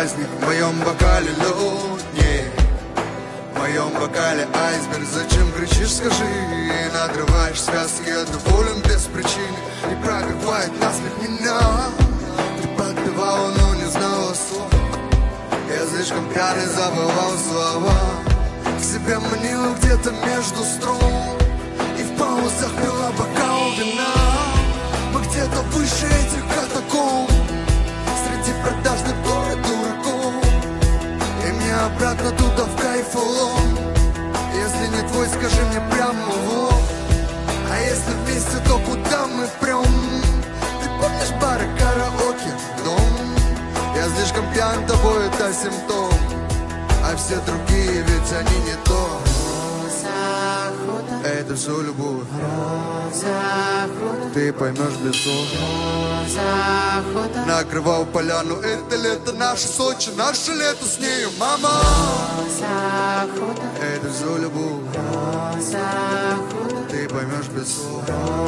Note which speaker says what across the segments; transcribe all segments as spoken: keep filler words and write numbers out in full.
Speaker 1: праздник, в моем бокале лед, не. В моем бокале айсберг, зачем кричишь, скажи. И надрываешь связки, я доволен без причины. И прогревает насмех меня. Ты подпевала, но не знала слов. Я слишком пьяный, забывал слова. К себе манила где-то между струн. И в паузах пила бокал вина. Мы где-то выше этих катакомб, среди продажных город дураков. И мне обратно туда в кайфолом. Если не твой, скажи мне прямо в лоб. А если вместе, то куда мы прям? Ты помнишь бары, караоке, дом? Я слишком пьян, тобой это симптом. А все другие, ведь они не то. Это все любовь. Ты поймешь без слов. Накрывал поляну, это лето наше Сочи, наше лето с нею, мама. Это все любовь. Ты поймешь без слов.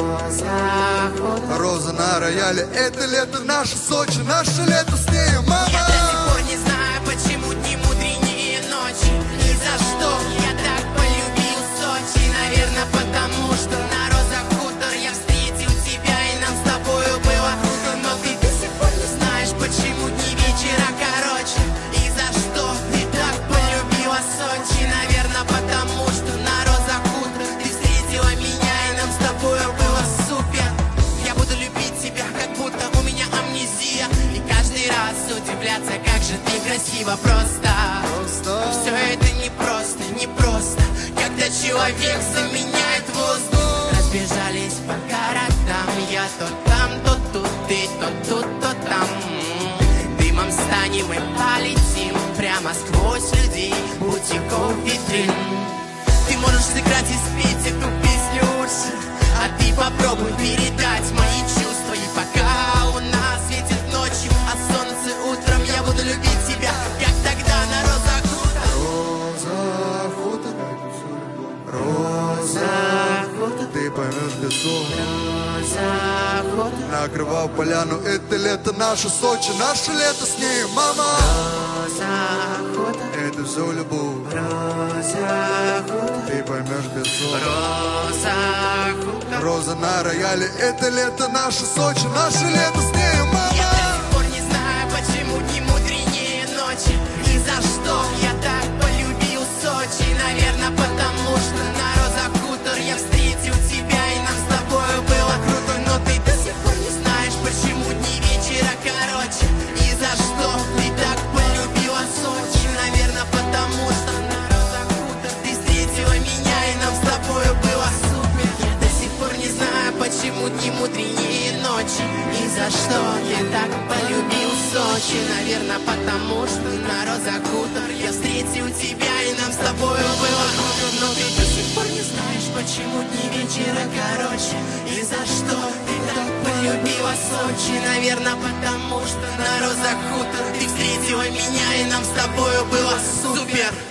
Speaker 1: Роза на рояле, это лето наше Сочи, наше лето с нею, мама.
Speaker 2: Я до сих пор не знаю, почему дни мудренее ночи. Ни за что я так полюбил Сочи. Наверное, потому что на розах хутор я встретил тебя, и нам с тобою было круто. Но ты до сих пор не знаешь, почему дни вечера короче. И за что ты так полюбила Сочи. Наверное, потому что на розах хутор ты встретила меня, и нам с тобою было супер. Я буду любить тебя, как будто у меня амнезия. И каждый раз удивляться, как же ты красиво. Просто, просто. Все это не просто, не просто. Когда человек заменяет воздух. Разбежались по городам, я то там, то тут, ты то тут, то там. Дымом станем и полетим прямо сквозь людей, бутиков, витрин. Ты можешь сыграть и спеть эту песню лучше, а ты попробуй передать мои чувства. И пока луна светит ночью, а солнце утром, я буду любить тебя, как тогда на розах хутор.
Speaker 1: Роза хутор, роза хутор, ты поймешь без слов.
Speaker 2: Роза хутор,
Speaker 1: Накрывал поляну, это лето наше Сочи, наше лето с нею, мама.
Speaker 2: роза хутор,
Speaker 1: Это все любовь.
Speaker 2: роза хутор,
Speaker 1: Ты поймешь без слов.
Speaker 2: роза хутор.
Speaker 1: Роза на рояле, это лето наше Сочи, наше лето с нею, мама.
Speaker 2: Я до сих пор не знаю, почему дни мудренее ночи. И за что я так полюбил Сочи. Наверное, потому что на розах хутор я встретил тебя, и нам с тобою было круто. Но ты до сих пор не знаешь, почему дни вечера короче. И за что ты так полюбила Сочи. Наверное, потому что на розах хутор ты встретила меня, и нам с тобою было супер. Я до сих пор не знаю, почему дни мудренее ночи. И за что я так полюбил Сочи. Наверное, потому что на розах хутор я встретил тебя, и нам с тобою было круто. Но ты до сих пор не знаешь, почему дни вечера короче. И за что ты так полюбила Сочи. Наверное, потому что на розах хутор ты встретила меня, и нам с тобою было супер.